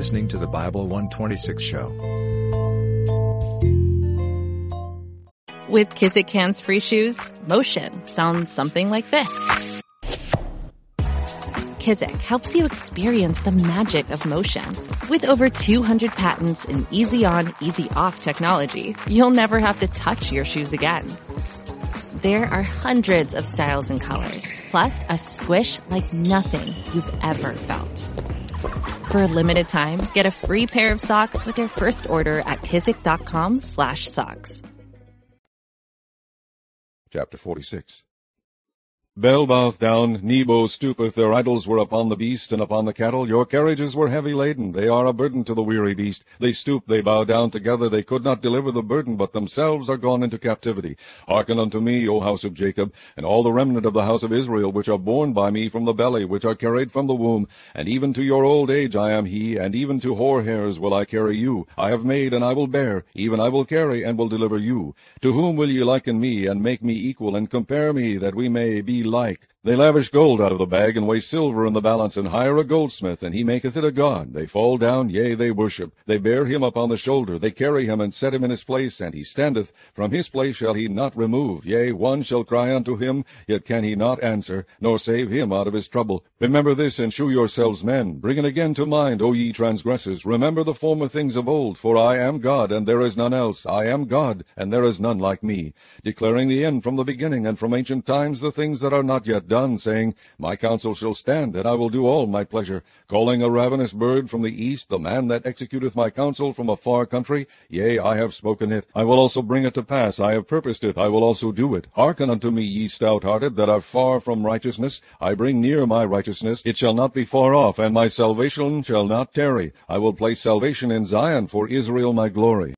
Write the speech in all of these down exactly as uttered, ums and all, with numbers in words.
listening to the Bible one twenty-six show. With Kizik hands-free shoes, motion sounds something like this. Kizik helps you experience the magic of motion. With over two hundred patents and easy-on, easy-off technology, you'll never have to touch your shoes again. There are hundreds of styles and colors, plus a squish like nothing you've ever felt. For a limited time, get a free pair of socks with your first order at kizik.com slash socks. Chapter forty-six. Bel boweth down, Nebo stoopeth, their idols were upon the beast and upon the cattle. Your carriages were heavy laden, they are a burden to the weary beast. They stoop, they bow down together, they could not deliver the burden, but themselves are gone into captivity. Hearken unto me, O house of Jacob, and all the remnant of the house of Israel, which are born by me from the belly, which are carried from the womb. And even to your old age I am he, and even to hoar hairs will I carry you. I have made, and I will bear, even I will carry, and will deliver you. To whom will ye liken me, and make me equal, and compare me, that we may be like? They lavish gold out of the bag, and weigh silver in the balance, and hire a goldsmith, and he maketh it a god. They fall down, yea, they worship. They bear him upon the shoulder, they carry him, and set him in his place, and he standeth. From his place shall he not remove. Yea, one shall cry unto him, yet can he not answer, nor save him out of his trouble. Remember this, and shew yourselves men. Bring it again to mind, O ye transgressors. Remember the former things of old, for I am God, and there is none else. I am God, and there is none like me, declaring the end from the beginning, and from ancient times the things that are not yet done, saying, My counsel shall stand, and I will do all my pleasure, calling a ravenous bird from the east, the man that executeth my counsel from a far country. Yea, I have spoken it. I will also bring it to pass. I have purposed it. I will also do it. Hearken unto me, ye stout-hearted, that are far from righteousness. I bring near my righteousness. It shall not be far off, and my salvation shall not tarry. I will place salvation in Zion, for Israel my glory.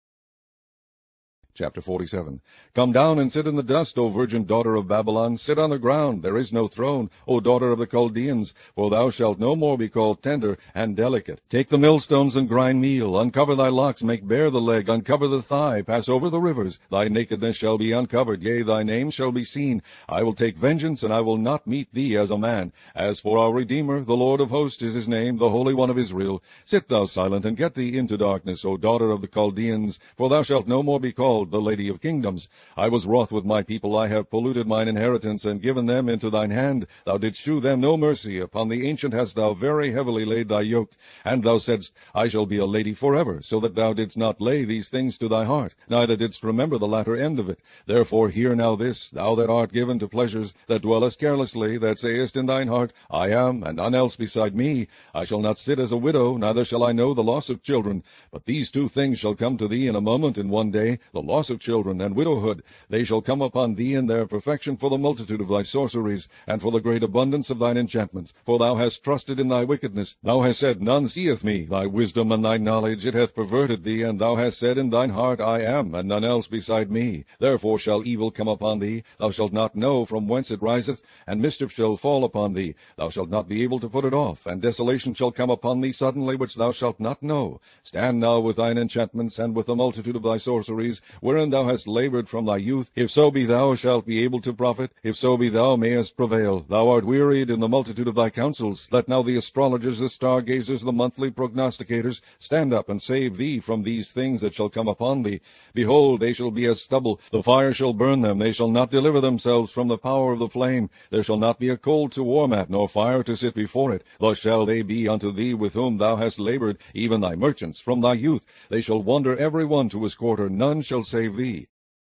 Chapter forty-seven. Come down and sit in the dust, O virgin daughter of Babylon. Sit on the ground, there is no throne, O daughter of the Chaldeans, for thou shalt no more be called tender and delicate. Take the millstones and grind meal, uncover thy locks, make bare the leg, uncover the thigh, pass over the rivers. Thy nakedness shall be uncovered, yea, thy name shall be seen. I will take vengeance, and I will not meet thee as a man. As for our Redeemer, the Lord of hosts is his name, the Holy One of Israel. Sit thou silent, and get thee into darkness, O daughter of the Chaldeans, for thou shalt no more be called the Lady of Kingdoms. I was wroth with my people, I have polluted mine inheritance, and given them into thine hand. Thou didst shew them no mercy. Upon the ancient hast thou very heavily laid thy yoke. And thou saidst, I shall be a lady forever, so that thou didst not lay these things to thy heart, neither didst remember the latter end of it. Therefore hear now this, thou that art given to pleasures, that dwellest carelessly, that sayest in thine heart, I am, and none else beside me. I shall not sit as a widow, neither shall I know the loss of children. But these two things shall come to thee in a moment, in one day, the loss of children and widowhood. They shall come upon thee in their perfection for the multitude of thy sorceries, and for the great abundance of thine enchantments. For thou hast trusted in thy wickedness. Thou hast said, None seeth me. Thy wisdom and thy knowledge, it hath perverted thee, and thou hast said in thine heart, I am, and none else beside me. Therefore shall evil come upon thee. Thou shalt not know from whence it riseth, and mischief shall fall upon thee. Thou shalt not be able to put it off, and desolation shall come upon thee suddenly, which thou shalt not know. Stand now with thine enchantments, and with the multitude of thy sorceries, wherein thou hast labored from thy youth. If so be thou shalt be able to profit, if so be thou mayest prevail. Thou art wearied in the multitude of thy counsels. Let now the astrologers, the stargazers, the monthly prognosticators, stand up and save thee from these things that shall come upon thee. Behold, they shall be as stubble. The fire shall burn them. They shall not deliver themselves from the power of the flame. There shall not be a coal to warm at, nor fire to sit before it. Thus shall they be unto thee with whom thou hast labored, even thy merchants from thy youth. They shall wander every one to his quarter. None shall save thee.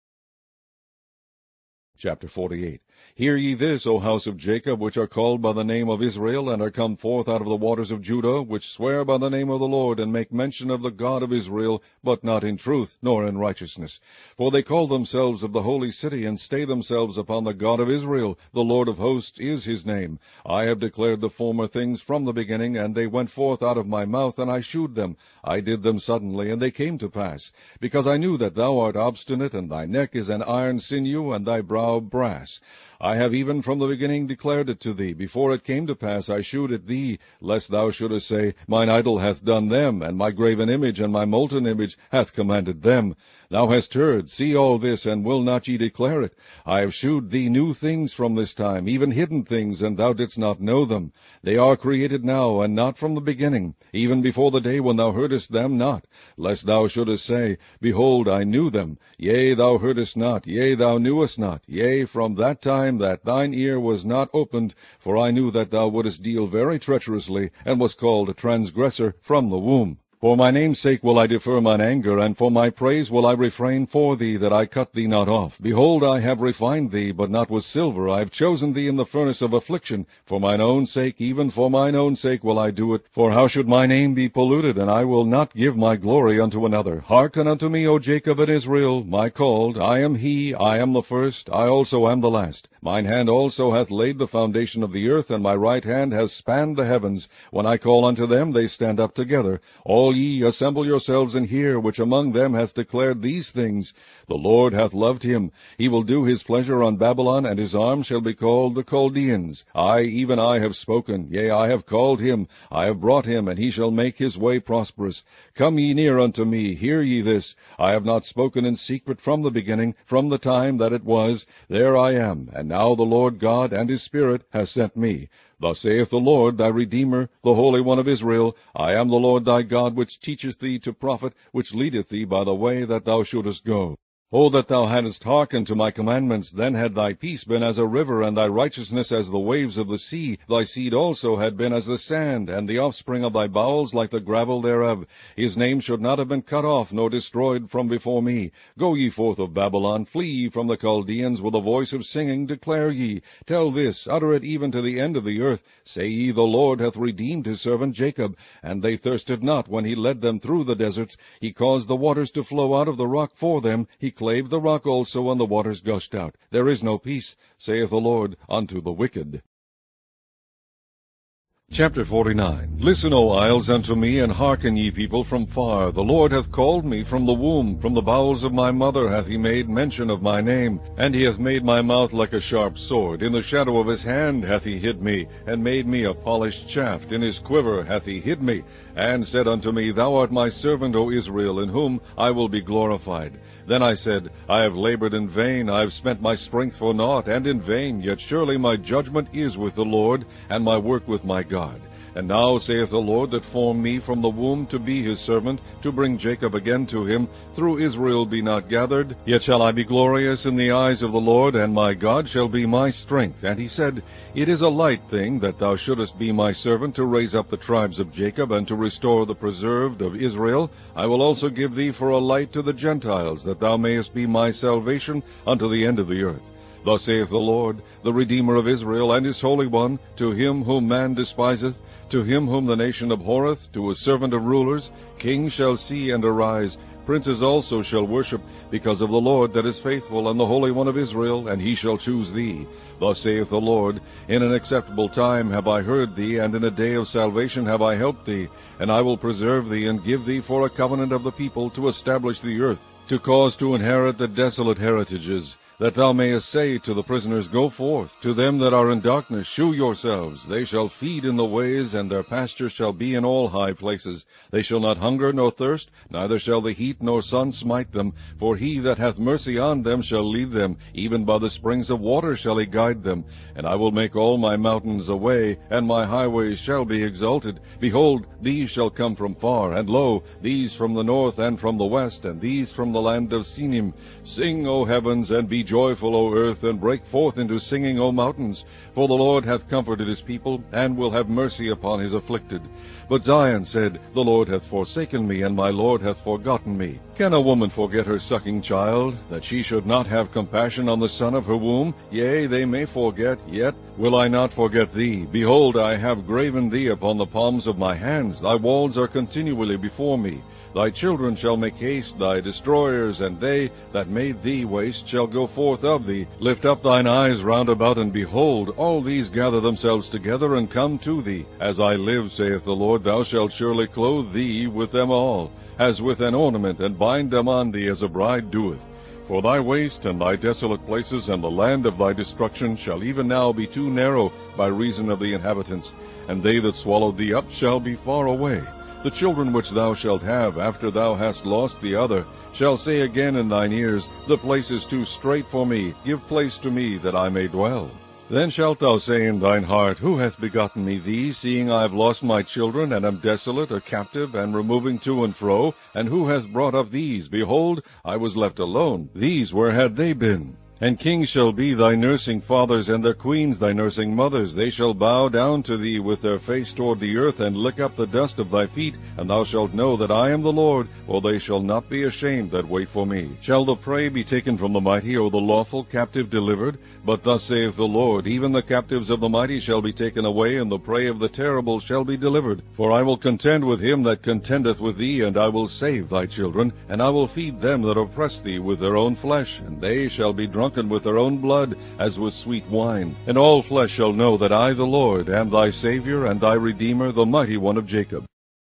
Chapter forty-eight. Hear ye this, O house of Jacob, which are called by the name of Israel, and are come forth out of the waters of Judah, which swear by the name of the Lord, and make mention of the God of Israel, but not in truth, nor in righteousness. For they call themselves of the holy city, and stay themselves upon the God of Israel. The Lord of hosts is his name. I have declared the former things from the beginning, and they went forth out of my mouth, and I shewed them. I did them suddenly, and they came to pass. Because I knew that thou art obstinate, and thy neck is an iron sinew, and thy brow brass. I have even from the beginning declared it to thee. Before it came to pass I shewed it thee, lest thou shouldest say, Mine idol hath done them, and my graven image and my molten image hath commanded them. Thou hast heard, see all this, and will not ye declare it? I have shewed thee new things from this time, even hidden things, and thou didst not know them. They are created now, and not from the beginning, even before the day when thou heardest them not, lest thou shouldest say, Behold, I knew them. Yea, thou heardest not, yea, thou knewest not. Yea, from that time that thine ear was not opened, for I knew that thou wouldest deal very treacherously, and was called a transgressor from the womb. For my name's sake will I defer mine anger, and for my praise will I refrain for thee, that I cut thee not off. Behold, I have refined thee, but not with silver. I have chosen thee in the furnace of affliction. For mine own sake, even for mine own sake will I do it. For how should my name be polluted, and I will not give my glory unto another? Hearken unto me, O Jacob and Israel, my called. I am he, I am the first, I also am the last. Mine hand also hath laid the foundation of the earth, and my right hand hath spanned the heavens. When I call unto them, they stand up together. All ye, assemble yourselves and hear, which among them hath declared these things. The Lord hath loved him. He will do his pleasure on Babylon, and his arm shall be called the Chaldeans. I, even I, have spoken. Yea, I have called him. I have brought him, and he shall make his way prosperous. Come ye near unto me, hear ye this. I have not spoken in secret from the beginning, from the time that it was. There I am, and now the Lord God and his Spirit hath sent me. Thus saith the Lord thy Redeemer, the Holy One of Israel, I am the Lord thy God, which teacheth thee to profit, which leadeth thee by the way that thou shouldest go. O that thou hadst hearkened to my commandments, then had thy peace been as a river, and thy righteousness as the waves of the sea. Thy seed also had been as the sand, and the offspring of thy bowels like the gravel thereof. His name should not have been cut off, nor destroyed from before me. Go ye forth of Babylon, flee ye from the Chaldeans, with a voice of singing declare ye. Tell this, utter it even to the end of the earth. Say ye, the Lord hath redeemed his servant Jacob, and they thirsted not when he led them through the deserts. He caused the waters to flow out of the rock for them. He clave the rock also, and the waters gushed out. There is no peace, saith the Lord, unto the wicked. Chapter forty-nine. Listen, O isles, unto me, and hearken, ye people from far. The Lord hath called me from the womb, from the bowels of my mother hath he made mention of my name. And he hath made my mouth like a sharp sword. In the shadow of his hand hath he hid me, and made me a polished shaft. In his quiver hath he hid me, and said unto me, Thou art my servant, O Israel, in whom I will be glorified. Then I said, I have labored in vain, I have spent my strength for naught, and in vain. Yet surely my judgment is with the Lord, and my work with my God. God. And now saith the Lord that formed me from the womb to be his servant, to bring Jacob again to him, through Israel be not gathered, yet shall I be glorious in the eyes of the Lord, and my God shall be my strength. And he said, It is a light thing that thou shouldest be my servant, to raise up the tribes of Jacob, and to restore the preserved of Israel. I will also give thee for a light to the Gentiles, that thou mayest be my salvation unto the end of the earth. Thus saith the Lord, the Redeemer of Israel, and his Holy One, to him whom man despiseth, to him whom the nation abhorreth, to a servant of rulers, kings shall see and arise, princes also shall worship, because of the Lord that is faithful, and the Holy One of Israel, and he shall choose thee. Thus saith the Lord, In an acceptable time have I heard thee, and in a day of salvation have I helped thee. And I will preserve thee, and give thee for a covenant of the people, to establish the earth, to cause to inherit the desolate heritages, that thou mayest say to the prisoners, Go forth. To them that are in darkness, shew yourselves. They shall feed in the ways, and their pasture shall be in all high places. They shall not hunger nor thirst, neither shall the heat nor sun smite them. For he that hath mercy on them shall lead them, even by the springs of water shall he guide them. And I will make all my mountains a way, and my highways shall be exalted. Behold, these shall come from far, and lo, these from the north and from the west, and these from the land of Sinim. Sing, O heavens, and be joyful, O earth, and break forth into singing, O mountains. For the Lord hath comforted his people, and will have mercy upon his afflicted. But Zion said, The Lord hath forsaken me, and my Lord hath forgotten me. Can a woman forget her sucking child, that she should not have compassion on the son of her womb? Yea, they may forget, yet will I not forget thee. Behold, I have graven thee upon the palms of my hands. Thy walls are continually before me. Thy children shall make haste, thy destroyers, and they that made thee waste shall go forth of thee. Lift up thine eyes round about, and behold, all these gather themselves together, and come to thee. As I live, saith the Lord, thou shalt surely clothe thee with them all, as with an ornament, and bind them on thee as a bride doeth. For thy waste and thy desolate places and the land of thy destruction shall even now be too narrow by reason of the inhabitants, and they that swallowed thee up shall be far away. The children which thou shalt have after thou hast lost the other shall say again in thine ears, The place is too strait for me, give place to me that I may dwell. Then shalt thou say in thine heart, Who hath begotten me these, seeing I have lost my children, and am desolate, a captive, and removing to and fro? And who hath brought up these? Behold, I was left alone. These, where had they been? And kings shall be thy nursing fathers, and their queens thy nursing mothers. They shall bow down to thee with their face toward the earth, and lick up the dust of thy feet. And thou shalt know that I am the Lord, for they shall not be ashamed that wait for me. Shall the prey be taken from the mighty, or the lawful captive delivered? But thus saith the Lord, Even the captives of the mighty shall be taken away, and the prey of the terrible shall be delivered. For I will contend with him that contendeth with thee, and I will save thy children, and I will feed them that oppress thee with their own flesh, and they shall be drunk and with their own blood, as with sweet wine. And all flesh shall know that I, the Lord, am thy Savior and thy Redeemer, the mighty one of Jacob.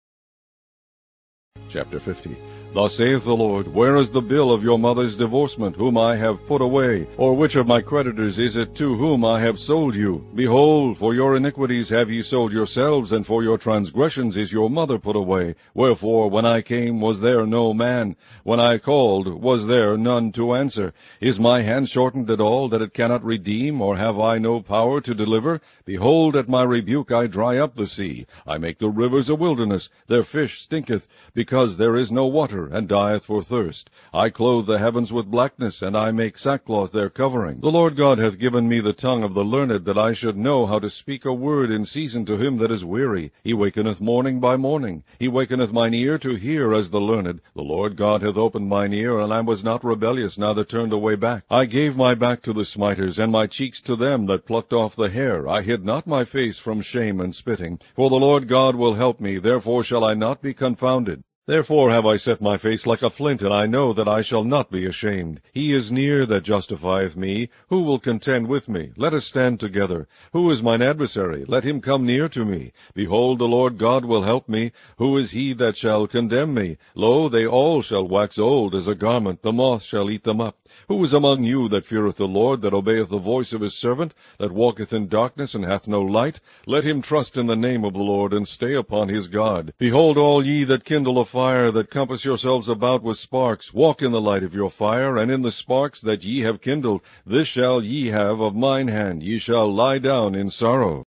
Chapter fifty. Thus saith the Lord, Where is the bill of your mother's divorcement, whom I have put away? Or which of my creditors is it to whom I have sold you? Behold, for your iniquities have ye sold yourselves, and for your transgressions is your mother put away. Wherefore, when I came, was there no man? When I called, was there none to answer? Is my hand shortened at all, that it cannot redeem, or have I no power to deliver? Behold, at my rebuke I dry up the sea. I make the rivers a wilderness. Their fish stinketh, because there is no water, and dieth for thirst. I clothe the heavens with blackness, and I make sackcloth their covering. The Lord God hath given me the tongue of the learned, that I should know how to speak a word in season to him that is weary. He wakeneth morning by morning. He wakeneth mine ear to hear as the learned. The Lord God hath opened mine ear, and I was not rebellious, neither turned away back. I gave my back to the smiters, and my cheeks to them that plucked off the hair. I hid not my face from shame and spitting. For the Lord God will help me, therefore shall I not be confounded. Therefore have I set my face like a flint, and I know that I shall not be ashamed. He is near that justifieth me. Who will contend with me? Let us stand together. Who is mine adversary? Let him come near to me. Behold, the Lord God will help me. Who is he that shall condemn me? Lo, they all shall wax old as a garment. The moth shall eat them up. Who is among you that feareth the Lord, that obeyeth the voice of his servant, that walketh in darkness, and hath no light? Let him trust in the name of the Lord, and stay upon his God. Behold, all ye that kindle a fire, that compass yourselves about with sparks, walk in the light of your fire, and in the sparks that ye have kindled. This shall ye have of mine hand. Ye shall lie down in sorrow.